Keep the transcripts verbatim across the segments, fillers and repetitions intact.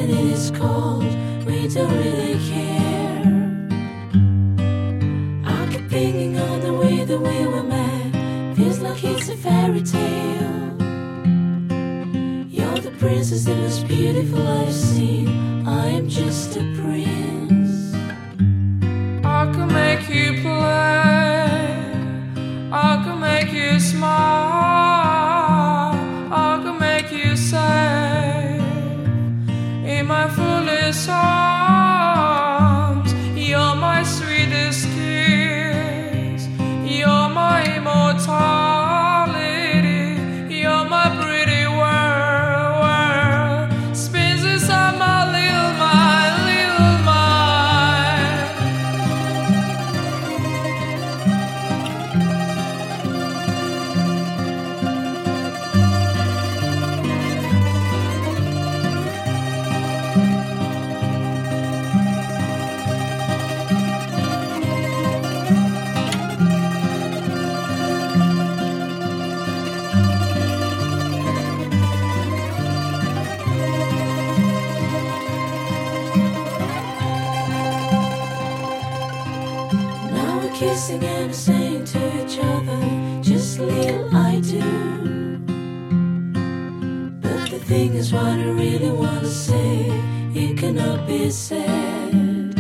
and it is cold, we don't really care. I keep thinking on the way that we were met, feels like it's a fairy tale. You're the princess, the most beautiful I've seen, I am just a prince. I can make you play, I can make you smile, I can make you safe in my fullest arms. You're my sweetest kiss, you're my immortality, you're my pretty world, world spins inside my little mind, little mind. Kissing and saying to each other just little I do. But the thing is, what I really want to say, it cannot be said.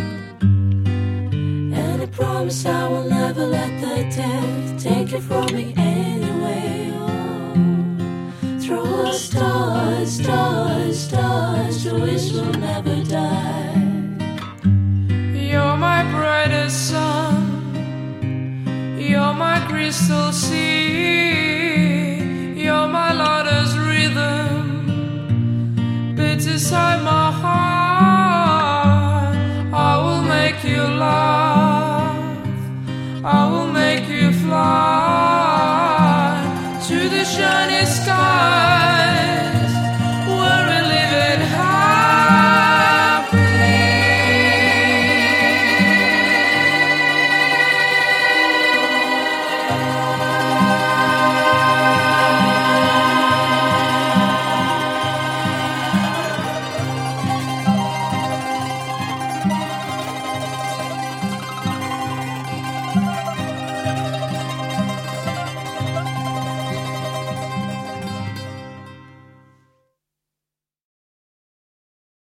And I promise I will never let the death take it from me anyway. Oh, throw a star, star, stars, the wish will never die. You're my brightest sun, you're my crystal sea, you're my lotus rhythm, beats inside my heart.